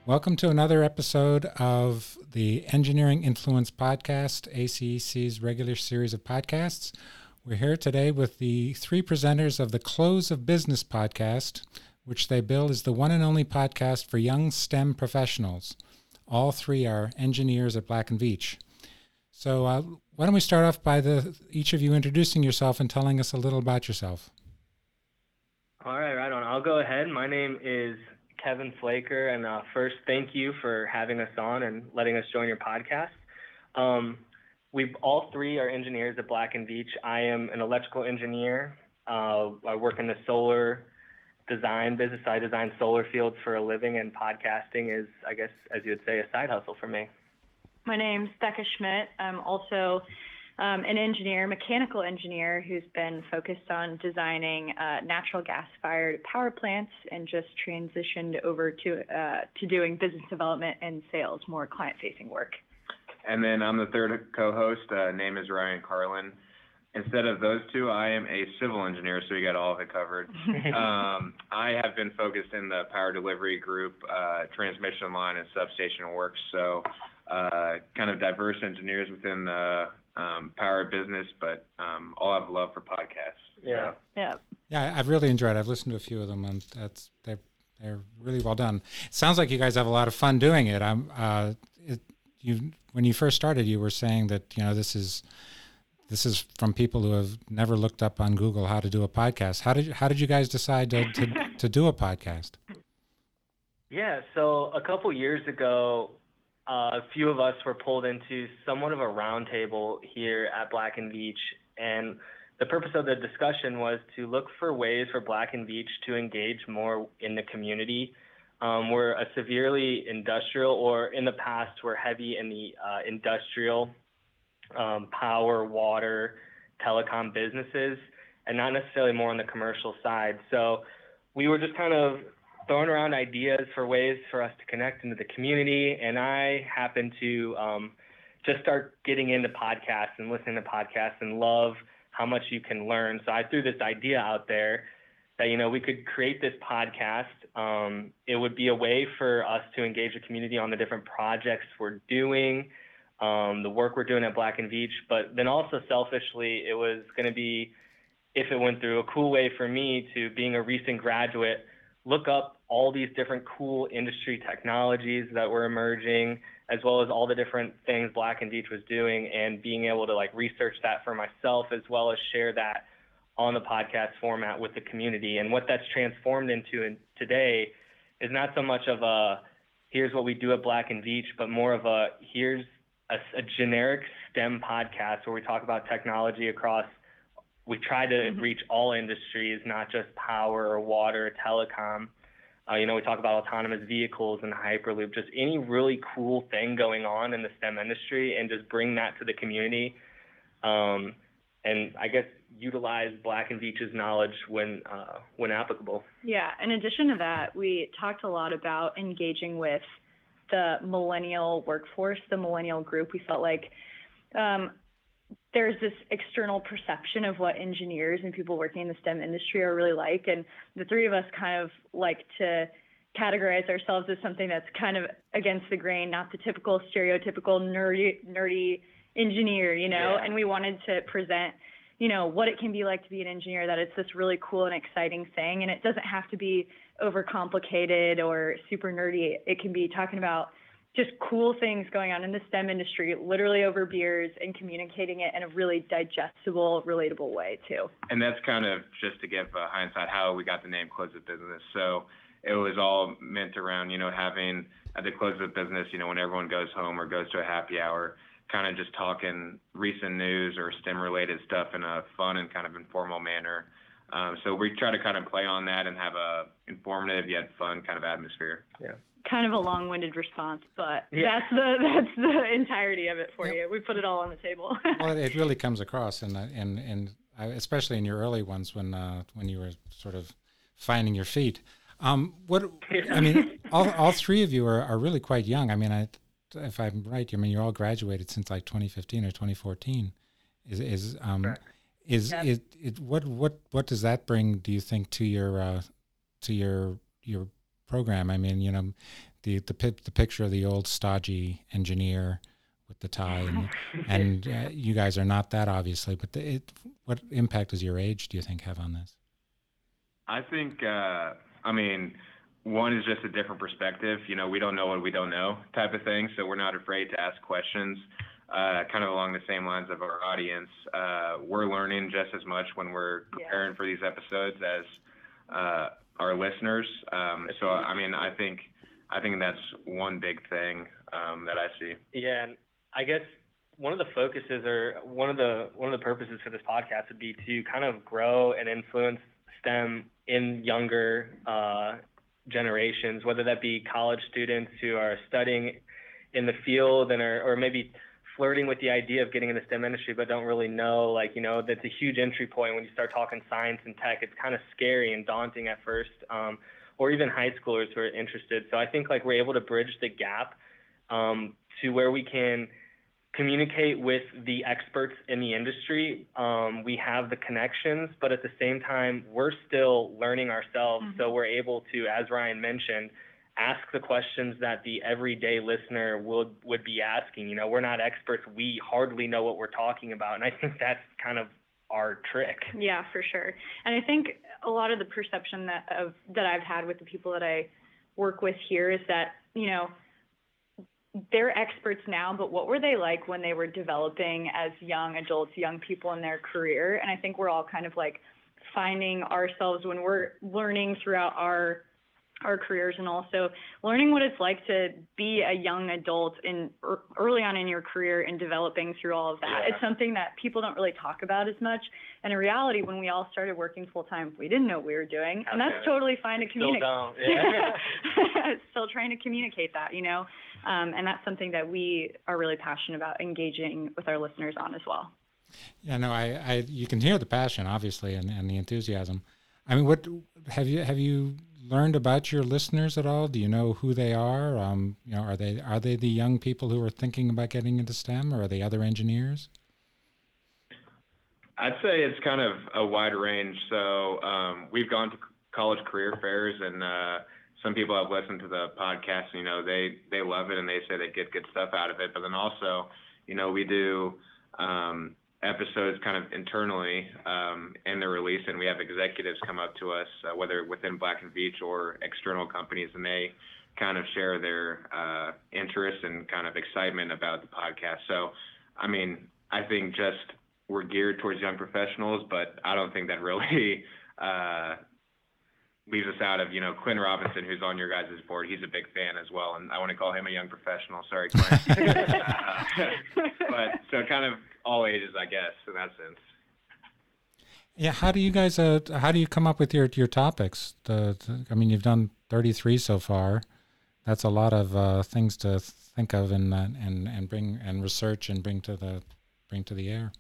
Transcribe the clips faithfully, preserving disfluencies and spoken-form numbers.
Welcome to another episode of the Engineering Influence Podcast, A C E C's regular series of podcasts. We're here today with the three presenters of the Close of Business podcast, which they bill as the one and only podcast for young STEM professionals. All three are engineers at Black and Veatch. So uh, why don't we start off by the each of you introducing yourself and telling us a little about yourself. All right, right on. I'll go ahead. My name is Kevin Flaker, and uh, first, thank you for having us on and letting us join your podcast. Um, we all three are engineers at Black and Veatch. I am an electrical engineer. Uh, I work in the solar design business. I design solar fields for a living, and podcasting is, I guess, as you would say, a side hustle for me. My name's Becca Schmidt. I'm also um, an engineer, mechanical engineer, who's been focused on designing uh, natural gas-fired power plants and just transitioned over to uh, to doing business development and sales, more client-facing work. And then I'm the third co-host. Uh, name is Ryan Carlin. Instead of those two, I am a civil engineer, so you got all of it covered. um, I have been focused in the power delivery group, uh, transmission line and substation work, so uh, kind of diverse engineers within the um, power business, but um, all have love for podcasts. Yeah. So. Yeah. Yeah, I've really enjoyed it. I've listened to a few of them, and that's they're they're really well done. It sounds like you guys have a lot of fun doing it. I'm uh, it, you when you first started, you were saying that you know this is this is from people who have never looked up on Google how to do a podcast. How did you, how did you guys decide to to, to do a podcast? Yeah. So a couple years ago, Uh, a few of us were pulled into somewhat of a roundtable here at Black and Veatch, and the purpose of the discussion was to look for ways for Black and Veatch to engage more in the community. Um, we're a severely industrial, or in the past, we're heavy in the uh, industrial, um, power, water, telecom businesses, and not necessarily more on the commercial side. So we were just kind of throwing around ideas for ways for us to connect into the community, and I happened to um, just start getting into podcasts and listening to podcasts and love how much you can learn. So I threw this idea out there that, you know, we could create this podcast. Um, it would be a way for us to engage the community on the different projects we're doing, um, the work we're doing at Black and Veatch, but then also selfishly, it was going to be, if it went through, a cool way for me to, being a recent graduate, look up all these different cool industry technologies that were emerging, as well as all the different things Black and Veatch was doing, and being able to like research that for myself, as well as share that on the podcast format with the community. And what that's transformed into in today is not so much of a, here's what we do at Black and Veatch, but more of a, here's a, a generic STEM podcast where we talk about technology across, we try to mm-hmm. reach all industries, not just power or water or telecom. Uh, you know, we talk about autonomous vehicles and Hyperloop, just any really cool thing going on in the STEM industry, and just bring that to the community. Um, and I guess utilize Black and Veatch's knowledge when uh, when applicable. Yeah. In addition to that, we talked a lot about engaging with the millennial workforce, the millennial group. We felt like um, there's this external perception of what engineers and people working in the STEM industry are really like. And the three of us kind of like to categorize ourselves as something that's kind of against the grain, not the typical stereotypical nerdy, nerdy engineer, you know, yeah. and we wanted to present, you know, what it can be like to be an engineer, that it's this really cool and exciting thing. And it doesn't have to be overcomplicated or super nerdy. It can be talking about just cool things going on in the STEM industry, literally over beers, and communicating it in a really digestible, relatable way too. And that's kind of just to give uh, hindsight how we got the name Close of Business. So it was all meant around, you know, having at the close of business, you know, when everyone goes home or goes to a happy hour, kind of just talking recent news or STEM related stuff in a fun and kind of informal manner. Um, so we try to kind of play on that and have a informative yet fun kind of atmosphere. Yeah. Kind of a long-winded response, but yeah. that's the that's the entirety of it for yep. you. We put it all on the table. Well, it really comes across, and and and especially in your early ones when uh, when you were sort of finding your feet. Um, what I mean, all all three of you are, are really quite young. I mean, I, if I'm right, I mean you're all graduated since like twenty fifteen or twenty fourteen. Is is um right. is yep. it, it what what what does that bring? Do you think to your uh, to your your program? I mean, you know, the the, pi- the picture of the old stodgy engineer with the tie, and, and uh, you guys are not that, obviously. But the, it, what impact does your age, do you think, have on this? I think, uh, I mean, one is just a different perspective. You know, we don't know what we don't know type of thing, so we're not afraid to ask questions. Uh, kind of along the same lines of our audience, uh, we're learning just as much when we're preparing yeah. for these episodes as uh, our listeners. Um, so, I mean, I think I think that's one big thing um, that I see. Yeah, and I guess one of the focuses or one of the one of the purposes for this podcast would be to kind of grow and influence STEM in younger uh, generations, whether that be college students who are studying in the field and are, or maybe flirting with the idea of getting in the STEM industry but don't really know, like, you know, that's a huge entry point when you start talking science and tech. It's kind of scary and daunting at first, um, or even high schoolers who are interested. So I think like we're able to bridge the gap um, to where we can communicate with the experts in the industry. Um, we have the connections, but at the same time, we're still learning ourselves. Mm-hmm. So we're able to, as Ryan mentioned, ask the questions that the everyday listener would would be asking. You know, we're not experts. We hardly know what we're talking about. And I think that's kind of our trick. Yeah, for sure. And I think a lot of the perception that of that I've had with the people that I work with here is that, you know, they're experts now, but what were they like when they were developing as young adults, young people in their career? And I think we're all kind of like finding ourselves when we're learning throughout our our careers, and also learning what it's like to be a young adult in er, early on in your career and developing through all of that. Yeah. It's something that people don't really talk about as much. And in reality, when we all started working full time, we didn't know what we were doing, and okay. that's totally fine to communicate. Still don't. Yeah. Still trying to communicate that, you know, um, and that's something that we are really passionate about engaging with our listeners on as well. Yeah, no, I, I you can hear the passion, obviously, and, and the enthusiasm. I mean, what have you have you learned about your listeners at all? Do you know who they are? Um, you know, are they are they the young people who are thinking about getting into STEM, or are they other engineers? I'd say it's kind of a wide range. So um, we've gone to college career fairs, and uh, some people have listened to the podcast. And, you know, they they love it, and they say they get good stuff out of it. But then also, you know, we do um, episodes kind of internally um, in the release, and we have executives come up to us, uh, whether within Black and Veatch or external companies, and they kind of share their uh, interest and kind of excitement about the podcast. So, I mean, I think just we're geared towards young professionals, but I don't think that really uh, leaves us out of, you know, Quinn Robinson, who's on your guys' board. He's a big fan as well, and I want to call him a young professional. Sorry, Quinn. uh, but so kind of all ages, I guess, in that sense. Yeah, how do you guys? Uh, how do you come up with your your topics? The, the I mean, you've done thirty-three so far. That's a lot of uh, things to think of and uh, and and bring and research and bring to the bring to the air.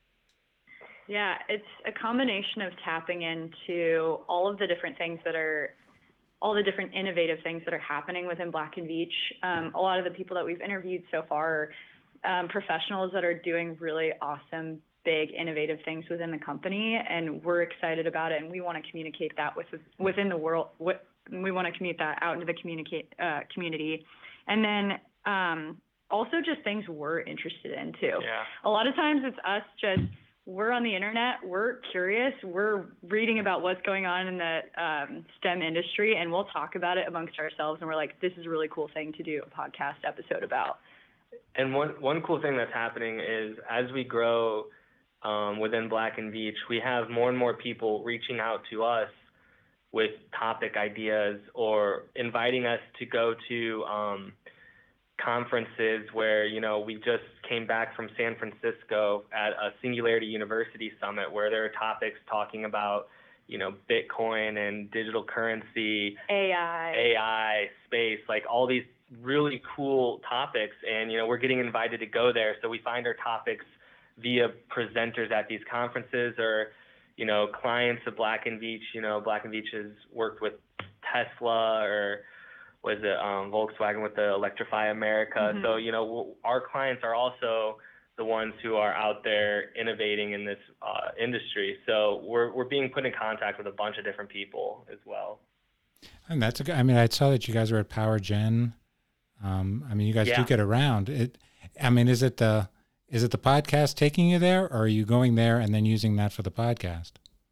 Yeah, it's a combination of tapping into all of the different things that are, all the different innovative things that are happening within Black and Veatch. Um, a lot of the people that we've interviewed so far are um, professionals that are doing really awesome, big, innovative things within the company, and we're excited about it, and we want to communicate that with within the world. What, we want to communicate that out into the communicate uh, community, and then um, also just things we're interested in too. Yeah. A lot of times it's us just. We're on the internet, we're curious, we're reading about what's going on in the um, STEM industry, and we'll talk about it amongst ourselves, and we're like, this is a really cool thing to do a podcast episode about. And one, one cool thing that's happening is as we grow um, within Black and Veatch, we have more and more people reaching out to us with topic ideas or inviting us to go to um, conferences where, you know, we just came back from San Francisco at a Singularity University Summit where there are topics talking about, you know, Bitcoin and digital currency, A I, A I, space, like all these really cool topics. And, you know, we're getting invited to go there. So we find our topics via presenters at these conferences or, you know, clients of Black and Veatch. You know, Black and Veatch has worked with Tesla or was it um, Volkswagen with the Electrify America. Mm-hmm. So, you know, our clients are also the ones who are out there innovating in this uh, industry. So we're we're being put in contact with a bunch of different people as well. And that's a good, I mean, I saw that you guys were at Power Gen. Um, I mean, you guys Yeah. do get around. It, I mean, is it the is it the podcast taking you there, or are you going there and then using that for the podcast?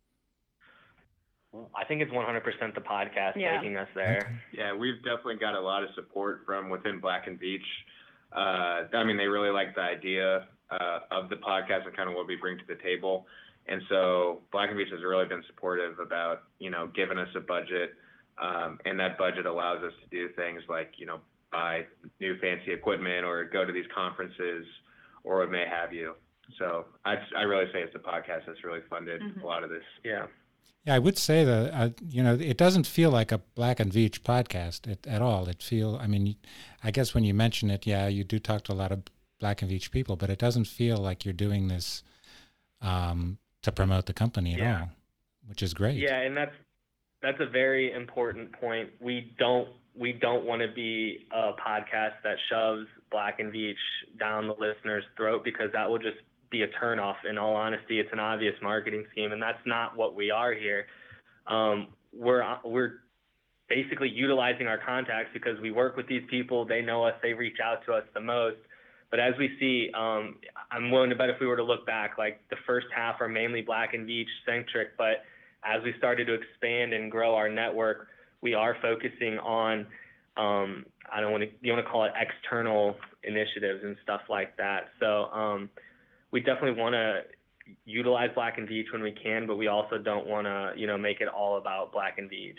I think it's one hundred percent the podcast Yeah. taking us there. Okay. Yeah, we've definitely got a lot of support from within Black and Beach. Uh, I mean, they really like the idea uh, of the podcast and kind of what we bring to the table. And so Black and Beach has really been supportive about, you know, giving us a budget. Um, and that budget allows us to do things like, you know, buy new fancy equipment or go to these conferences or what may have you. So I, I really say it's the podcast that's really funded Mhm. a lot of this. Yeah. Yeah, I would say that, uh, you know, it doesn't feel like a Black and Veatch podcast at, at all. It feel, I mean, I guess when you mention it, yeah, you do talk to a lot of Black and Veatch people, but it doesn't feel like you're doing this um, to promote the company at Yeah. all, which is great. Yeah, and that's that's a very important point. We don't we don't want to be a podcast that shoves Black and Veatch down the listener's throat, because that will just be a turnoff. In all honesty, it's an obvious marketing scheme, and that's not what we are here. Um, we're we're basically utilizing our contacts because we work with these people. They know us. They reach out to us the most. But as we see, um, I'm willing to bet if we were to look back, like the first half are mainly Black and Veatch centric, but as we started to expand and grow our network, we are focusing on, um, I don't want to, you want to call it external initiatives and stuff like that. So um, we definitely want to utilize Black and Veatch when we can, but we also don't want to, you know, make it all about Black and Veatch.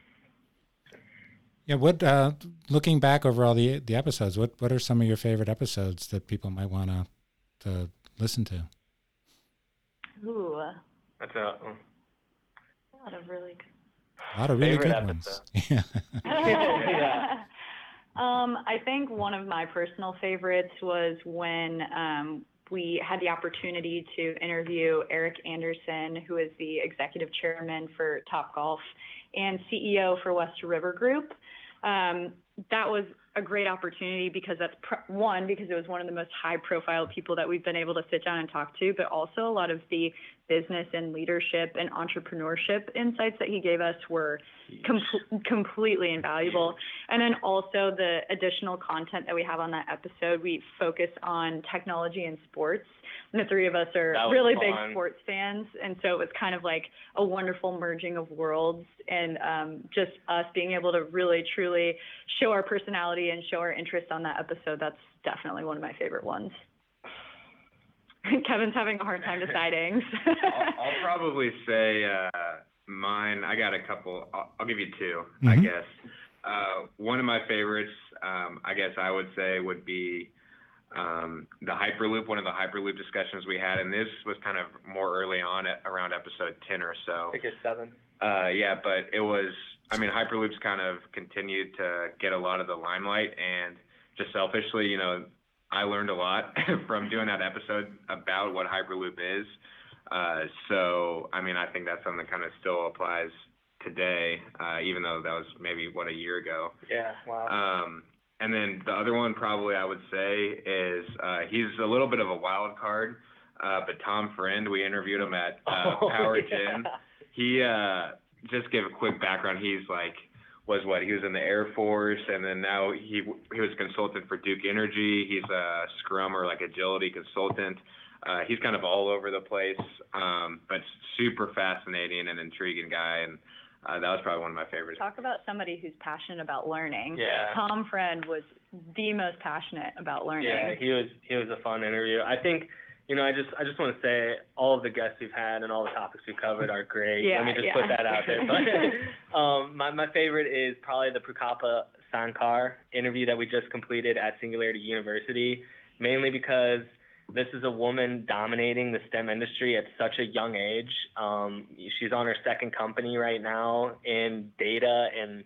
Yeah. What, uh, looking back over all the the episodes, what, what are some of your favorite episodes that people might want to to listen to? Ooh, a That's a lot of really good. A lot of really Favorite good ones. Yeah. Yeah. Um, I think one of my personal favorites was when um, we had the opportunity to interview Eric Anderson, who is the executive chairman for Topgolf and C E O for West River Group. Um, that was a great opportunity because that's pr- one, because it was one of the most high profile people that we've been able to sit down and talk to, but also a lot of the business and leadership and entrepreneurship insights that he gave us were com- completely invaluable. And then also the additional content that we have on that episode, we focus on technology and sports. And the three of us are That was really fun. big sports fans. And so it was kind of like a wonderful merging of worlds, and um, just us being able to really, truly show our personality and show our interest on that episode. That's definitely one of my favorite ones. Kevin's having a hard time deciding. I'll, I'll probably say uh, mine. I got a couple. I'll, I'll give you two, I Mhm. guess. Uh, one of my favorites, um, I guess I would say, would be um, the Hyperloop. One of the Hyperloop discussions we had, and this was kind of more early on, at around episode ten or so. I think it's seven. Uh, yeah, but it was, I mean, Hyperloop's kind of continued to get a lot of the limelight, and just selfishly, you know, I learned a lot from doing that episode about what Hyperloop is. Uh, so, I mean, I think that's something that kind of still applies today, uh, even though that was maybe, what, a year ago. Yeah, wow. Um, and then the other one probably I would say is uh, he's a little bit of a wild card, uh, but Tom Friend, we interviewed him at uh, Oh, Power yeah. Gen. He, uh, just give a quick background, he's like, was what, he was in the Air Force, and then now he he was a consultant for Duke Energy. He's a Scrum or like agility consultant. Uh, he's kind of all over the place, um, but super fascinating and intriguing guy, and uh, that was probably one of my favorites. Talk about somebody who's passionate about learning. Yeah. Tom Friend was the most passionate about learning. Yeah, he was he was a fun interview. I think, you know, I just I just want to say all of the guests we've had and all the topics we've covered are great. Yeah, Let me just yeah. put that out there. But um, my my favorite is probably the Prukapa Sankar interview that we just completed at Singularity University, mainly because this is a woman dominating the STEM industry at such a young age. Um, she's on her second company right now, and data and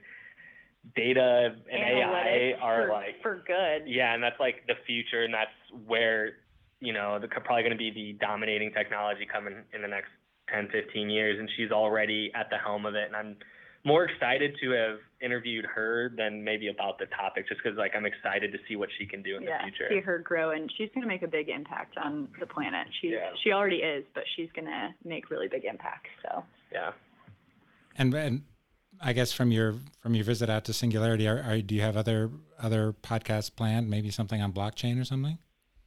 data and A I Analytics are for, like for good. yeah, and that's like the future, and that's where, you know, the probably going to be the dominating technology coming in the next ten, fifteen years, and she's already at the helm of it. And I'm more excited to have interviewed her than maybe about the topic, just because like I'm excited to see what she can do in Yeah, the future. see her grow, and she's going to make a big impact on the planet. She Yeah. she already is, but she's going to make really big impacts. So Yeah. And and I guess from your from your visit out to Singularity, are, are do you have other other podcasts planned? Maybe something on blockchain or something?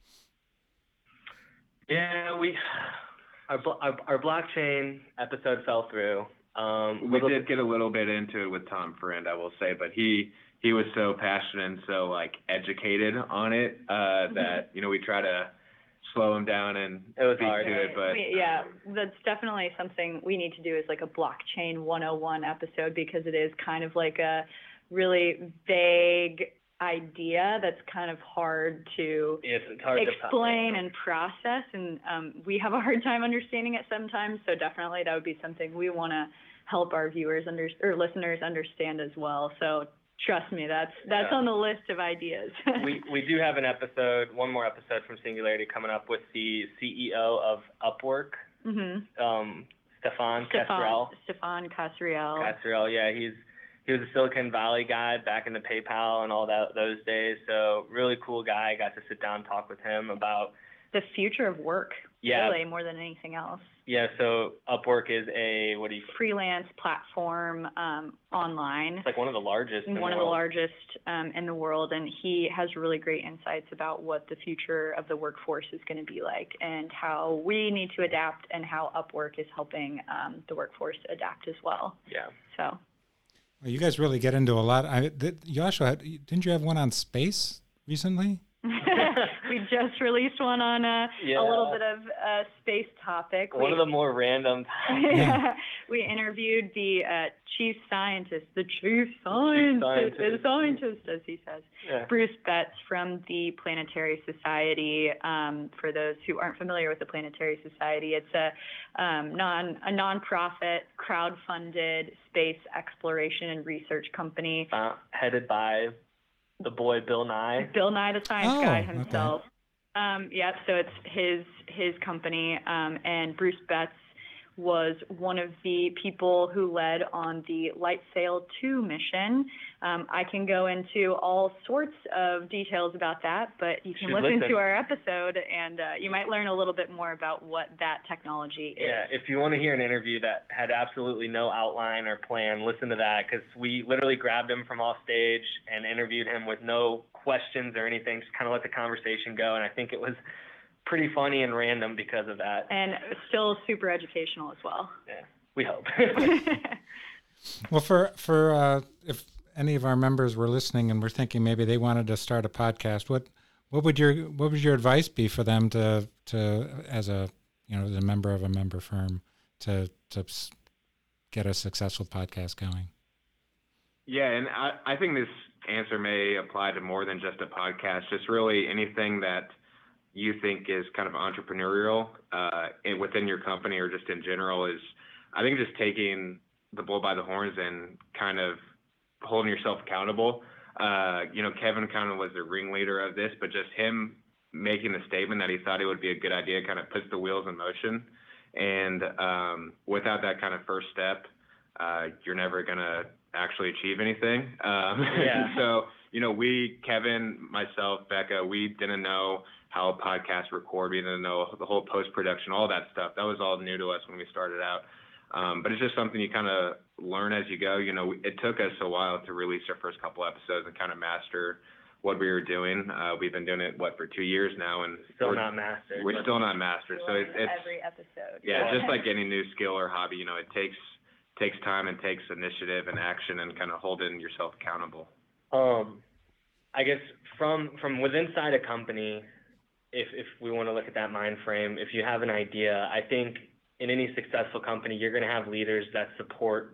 Yeah, we our our, our blockchain episode fell through. Um, we did get a little bit into it with Tom Friend, I will say, but he he was so passionate and so like educated on it uh, that you know we try to slow him down and it was speak hard. to it. But we, yeah, that's definitely something we need to do is like a blockchain one oh one episode, because it is kind of like a really vague idea that's kind of hard to yes, it's hard explain to and process, and um, we have a hard time understanding it sometimes. So definitely that would be something we want to help our viewers under or listeners understand as well. So trust me, that's that's yeah. on the list of ideas. we we do have an episode, one more episode from Singularity coming up with the C E O of Upwork, mm-hmm. um, Stefan Stefan Casriel. Stefan Casriel. Casriel, yeah, he's he was a Silicon Valley guy back in the PayPal and all that those days. So really cool guy. Got to sit down and talk with him about the future of work. Yeah. Really, more than anything else. Yeah, so Upwork is a, what do you... freelance platform um, online. It's like one of the largest in One the of the world. largest um, in the world, and he has really great insights about what the future of the workforce is going to be like and how we need to adapt and how Upwork is helping um, the workforce adapt as well. Yeah. So. Well, you guys really get into a lot. I, did, you also had, didn't you have one on space recently? We just released one on a, yeah. a little bit of a space topic. One we, of the more random. yeah. We interviewed the uh, chief scientist, the chief scientist, scientist. the scientist, as he says, yeah. Bruce Betts from the Planetary Society. Um, for those who aren't familiar with the Planetary Society, it's a um, non a nonprofit, crowd-funded space exploration and research company, uh, headed by the boy Bill Nye. Bill Nye, the science oh, guy himself. Okay. Um, yeah, so it's his his company, um, and Bruce Betts was one of the people who led on the LightSail two mission. Um, I can go into all sorts of details about that, but you can listen, listen to our episode, and uh, you might learn a little bit more about what that technology is. Yeah, if you want to hear an interview that had absolutely no outline or plan, listen to that, because we literally grabbed him from off stage and interviewed him with no questions or anything, just kind of let the conversation go, and I think it was pretty funny and random because of that. And still super educational as well. Yeah, we hope. Well, for for uh, if any of our members were listening and were thinking maybe they wanted to start a podcast, what what would your what would your advice be for them to to as a you know as a member of a member firm to to get a successful podcast going? Yeah, and I, I think this answer may apply to more than just a podcast, just really anything that you think is kind of entrepreneurial uh, within your company or just in general is, I think just taking the bull by the horns and kind of holding yourself accountable. Uh, you know, Kevin kind of was the ringleader of this, but just him making the statement that he thought it would be a good idea kind of puts the wheels in motion. And um, without that kind of first step, uh, you're never going to actually achieve anything. Um, yeah. So, you know, we, Kevin, myself, Becca, we didn't know how podcasts record. We didn't know the whole post-production, all that stuff. That was all new to us when we started out. Um, but it's just something you kind of learn as you go. You know, it took us a while to release our first couple episodes and kind of master what we were doing. Uh, we've been doing it, what, for two years now, and Still we're not mastered. We're still not mastered. So it, it's every episode. yeah, just like any new skill or hobby, you know, it takes takes time and takes initiative and action and kind of holding yourself accountable. Um, I guess from from within inside a company, if if we want to look at that mind frame, if you have an idea, I think in any successful company, you're going to have leaders that support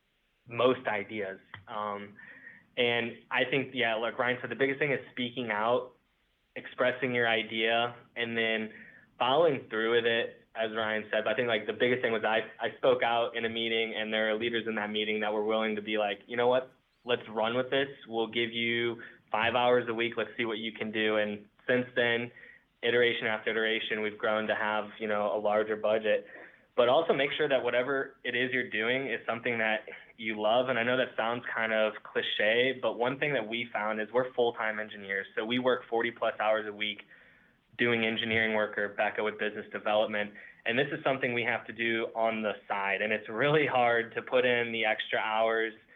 most ideas. Um, and I think, yeah, like Ryan said, the biggest thing is speaking out, expressing your idea, and then following through with it, as Ryan said. But I think like the biggest thing was I, I spoke out in a meeting, and there are leaders in that meeting that were willing to be like, you know what, let's run with this. We'll give you five hours a week. Let's see what you can do. And since then, iteration after iteration, we've grown to have, you know, a larger budget. But also make sure that whatever it is you're doing is something that you love. And I know that sounds kind of cliche, but one thing that we found is we're full-time engineers. So we work forty plus hours a week doing engineering work, or Becca with business development. And this is something we have to do on the side. And it's really hard to put in the extra hours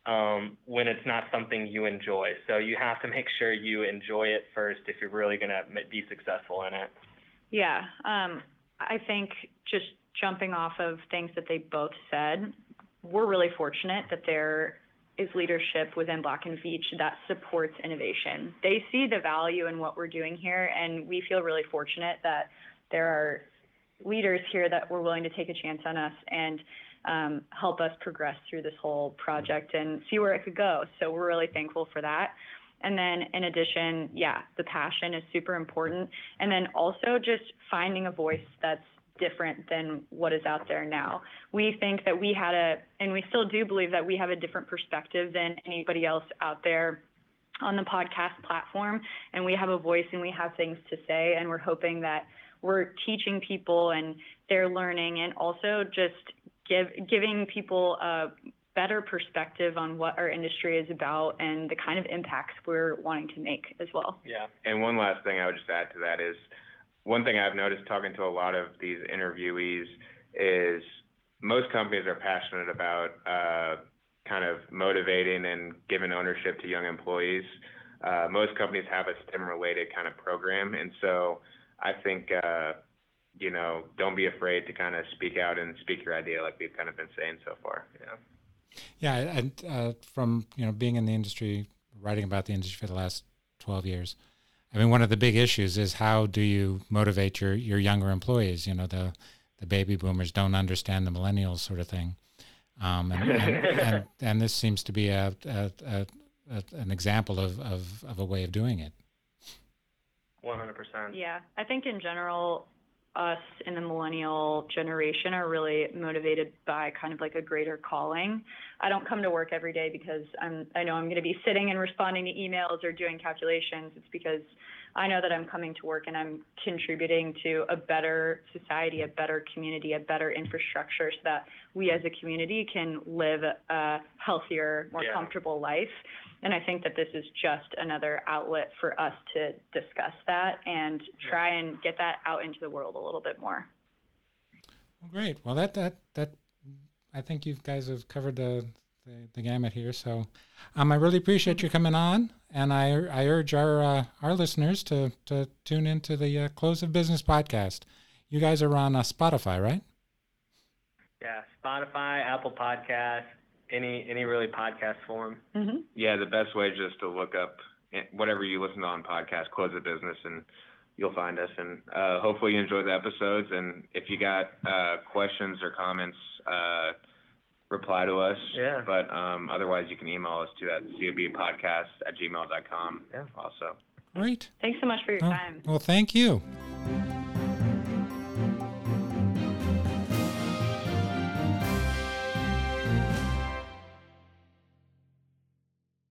um, when it's not something you enjoy. So you have to make sure you enjoy it first if you're really going to be successful in it. Yeah, um, I think just jumping off of things that they both said, we're really fortunate that there is leadership within Black and Veatch that supports innovation. They see the value in what we're doing here, and we feel really fortunate that there are leaders here that were willing to take a chance on us and um, help us progress through this whole project and see where it could go. So we're really thankful for that. And then in addition, yeah, the passion is super important. And then also just finding a voice that's different than what is out there now. We think that we had a, and we still do believe that we have a different perspective than anybody else out there on the podcast platform. And we have a voice and we have things to say. And we're hoping that we're teaching people and they're learning, and also just give, giving people a better perspective on what our industry is about and the kind of impacts we're wanting to make as well. Yeah. And one last thing I would just add to that is, one thing I've noticed talking to a lot of these interviewees is most companies are passionate about uh, kind of motivating and giving ownership to young employees. Uh, most companies have a STEM-related kind of program, and so I think, uh, you know, don't be afraid to kind of speak out and speak your idea like we've kind of been saying so far. Yeah. Yeah, and uh, from, you know, being in the industry, writing about the industry for the last twelve years, I mean, one of the big issues is how do you motivate your, your younger employees? You know, the, the baby boomers don't understand the millennials sort of thing. Um, and, and, and, and this seems to be a, a, a, a an example of, of, of a way of doing it. one hundred percent. Yeah, I think in general, us in the millennial generation are really motivated by kind of like a greater calling. I don't come to work every day because I'm, I know I'm going to be sitting and responding to emails or doing calculations. It's because I know that I'm coming to work and I'm contributing to a better society, a better community, a better infrastructure so that we as a community can live a healthier, more yeah. comfortable life. And I think that this is just another outlet for us to discuss that and try and get that out into the world a little bit more. Well, great. Well, that, that, that, I think you guys have covered the, the, the gamut here. So um, I really appreciate you coming on. And I, I urge our, uh, our listeners to, to tune into the uh, Close of Business podcast. You guys are on uh, Spotify, right? Yeah, Spotify, Apple Podcasts, any any really podcast form. Mm-hmm. Yeah, the best way is just to look up whatever you listen to on podcast, Close of Business, and you'll find us. And uh, hopefully you enjoy the episodes. And if you got uh, questions or comments, uh, reply to us. Yeah. But um, otherwise, you can email us to at c o b podcast at gmail dot com. Yeah. Also. Great. Thanks so much for your Oh, time. well, thank you.